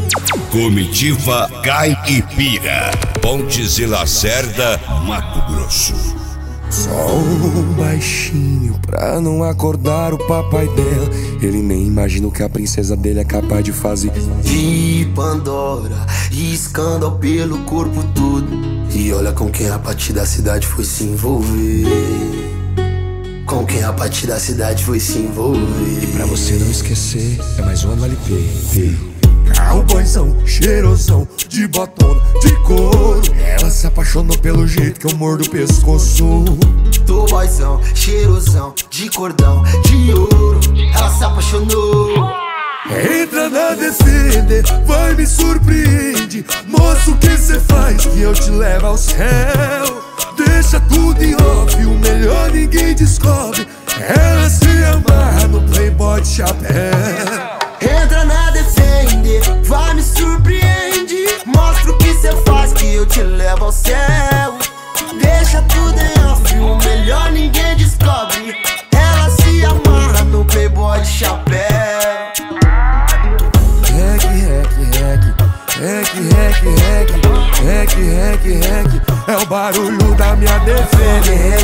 Comitiva Caipira, Pontes e Lacerda, Mato Grosso. Só um baixinho pra não acordar o papai dela. Ele nem imagina o que a princesa dele é capaz de fazer. E Pandora, e escândalo pelo corpo todo. E olha com quem a Pati da cidade foi se envolver. Com quem a Pati da cidade foi se envolver. E pra você não esquecer, é mais um no LP. Cowboyzão, cheirosão, de botona, de couro. Ela se apaixonou pelo jeito que eu mordo o pescoço. Do boyzão, cheirosão, de cordão, de ouro. Ela se apaixonou. Entra na Defender, vai me surpreende. Mostra o que cê faz que eu te levo ao céu. Deixa tudo em off, o melhor ninguém descobre. Ela se amarra no Playboy de chapéu. Entra na Defender, vai me surpreende. Mostra o que cê faz que eu te levo ao céu. Deixa tudo em off, o melhor ninguém descobre. Ela se amarra no Playboy de chapéu. Rec, é o barulho da minha Defender.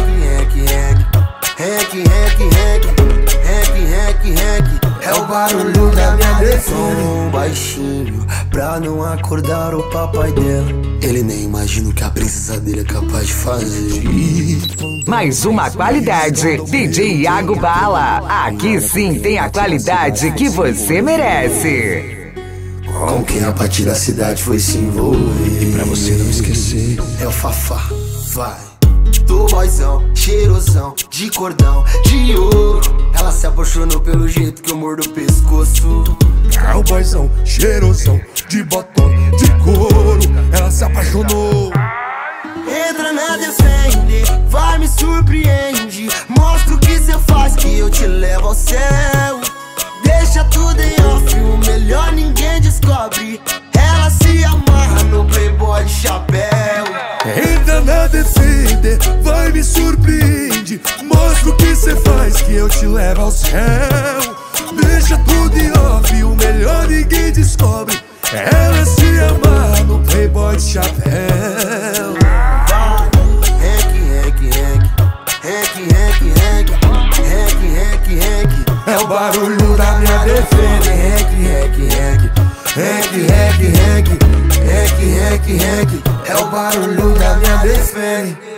Rec, é o barulho da minha Defender. Um baixinho pra não acordar o papai dela. Ele nem imagina o que a princesa dele é capaz de fazer. Mais uma qualidade, DJ Iago Bala. Aqui sim tem a qualidade que você merece. Com quem a Pati da cidade foi se envolver. E pra você não esquecer, é o Fafá, vai. Do boyzão, cheirosão, de cordão, de ouro. Ela se apaixonou pelo jeito que eu mordo o pescoço. Cowboyzão, cheirosão, de botona, de couro. Ela se apaixonou. Entra na Defender, vai me surpreende. Mostra o que cê faz que eu te levo ao céu. Deixa tudo em off, o melhor ninguém descobre. Ela se amarra no Playboy de chapéu. Entra na Defender, vai me surpreende. Mostra o que cê faz que eu te levo ao céu. Deixa tudo em off, o melhor ninguém descobre. Ela se amarra no Playboy de chapéu. É o barulho da minha Defender. É o barulho da minha Defender.